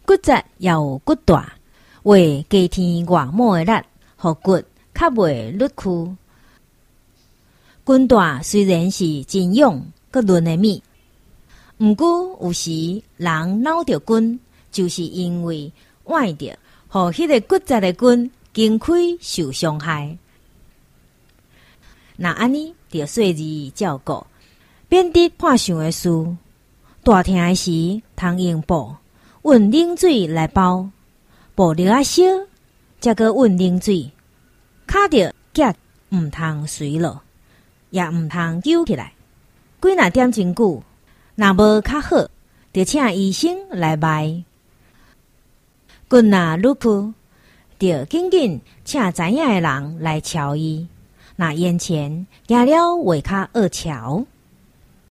骨折也有骨大，为加添外抹的力，互骨较袂扭曲。筋大虽然是真勇佮韧的物，毋过有时人扭着筋，就是因为崴着，互迄个骨折的筋经开受伤害。那安尼着细致照顾，免得破相的事。大疼的时，通用布运冷水来包，布热啊烧，才搁运冷水。卡着脚毋通随落，也毋通揪起来。几若点真久，若无较好，着请医生来脉。筋若扭曲，着紧紧请知影的人来瞧伊。若眼前行了会较恶瞧。